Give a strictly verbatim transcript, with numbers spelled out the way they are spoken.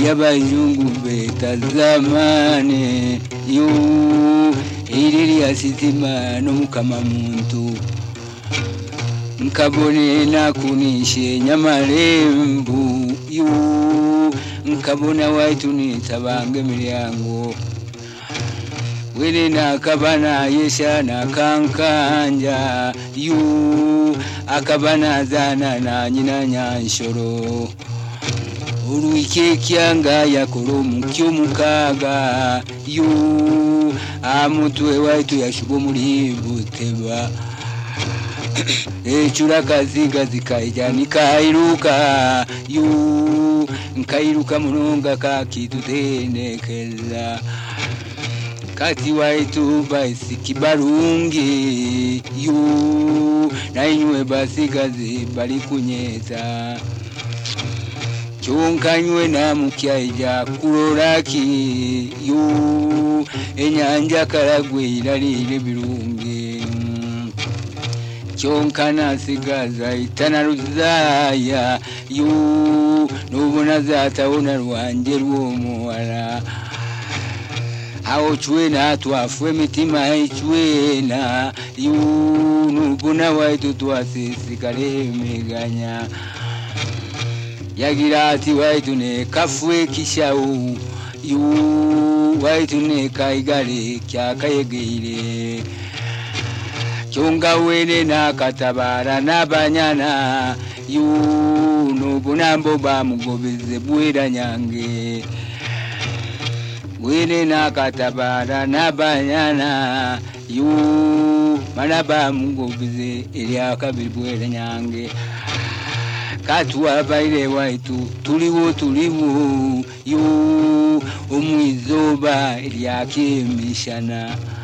y'abazungu beta zamani yu iriri ya sitima no mukama muntu nkabone nakunishe nyamarembu yu nkabona waitu nitabange milyango wele nakabana yesha nakankanja yu akabana zana na nyina nyanshoro uruike kyanga yakoro mukyo mukaga yu amutwe waitu yashugo muri buteba echura kaziga zikaijani kairuka yu nkairuka munonga kakitutenekeza kati waitu basi kibarungi yu nainywe basi gazi bali kunyeza chonkanywe na mukyaija kuroraki yu enyanja karagwe ilalile birungi chonkana sigaza itana ruzaya yu nubona zatawona rwanje rw'omuwala aho chwena twafwe mitima ichwena yu nubona waitu twasisikale meganya yagira ati waitu ne kafwe kishau yu waitu ne kaigale kyakayegeire chonga wene na katabara nabanyana yu nubunambo bamugobeze bwera nyange wene na katabara nabanyana yu manaba mugobeze elya kabiri bwera nyange katwa baile waitu tuliwo tuliwo yu umwizoba elya kimishana